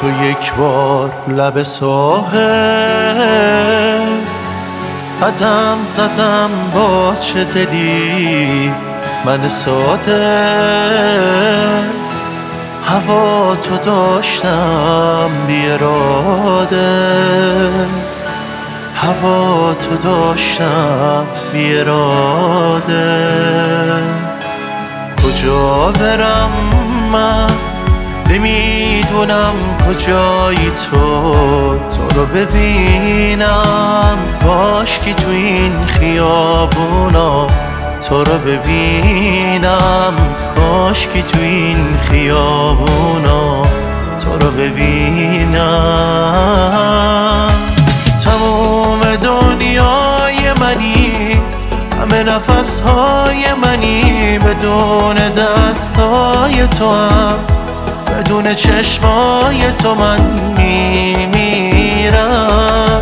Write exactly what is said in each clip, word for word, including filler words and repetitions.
تو یک بار لب ساحل قدم زدم با چه دلی من ساده، هوا تو داشتم بی اراده، هوا تو داشتم بی اراده. کجا برم من نمیدونم کجایی تو تو رو ببینم، کاشکی تو این خیابونا تو رو ببینم، کاشکی تو این خیابونا تو رو ببینم. تموم دنیای منی، همه نفسهای منی، بدون دستای تو هم بدون چشمای تو من میمیرم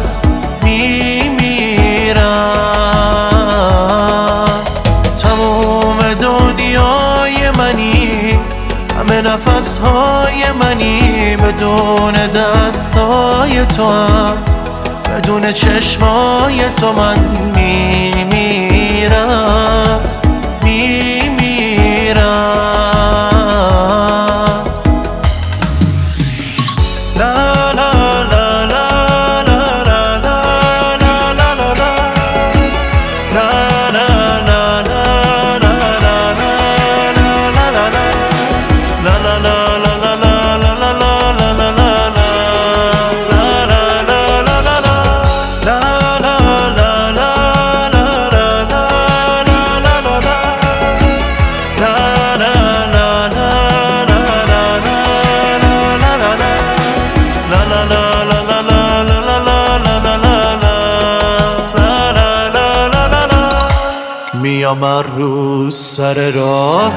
میمیرم. تموم دنیای منی، همه نفسهای منی، بدون دستای تو هم بدون چشمای تو من میمیرم میمیرم. میام هر روز سر راهت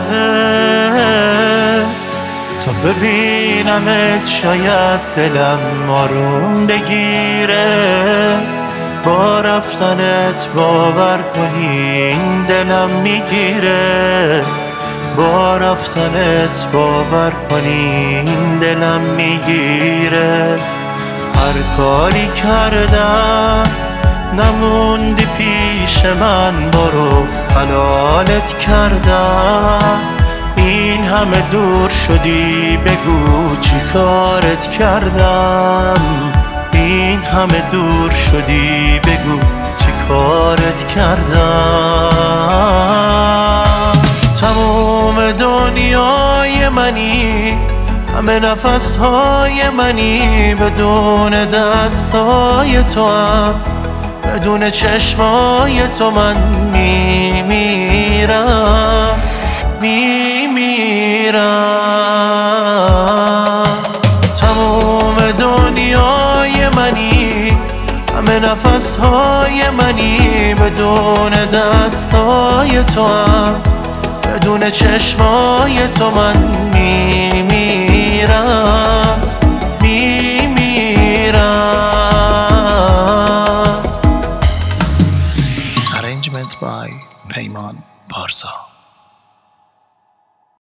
تا ببینمت، شاید دلم آروم بگیره. با رفتنت باور کنی این دلم میگیره، با رفتنت باور کنی این دلم میگیره. هر کاری کردم نموندی پیش من، برو حلالت کردم. این همه دور شدی بگو چی کارت کردم، این همه دور شدی بگو چی کارت کردم. تموم دنیای منی، همه نفسهای منی، بدون دستای تو هم بدون چشمای تو من میمیرم میمیرم. تمام دنیای منی، همه نفسهای منی، بدون دستای تو هم بدون چشمای تو من میمیرم میمیرم. Arrangement by پیمان پارسا.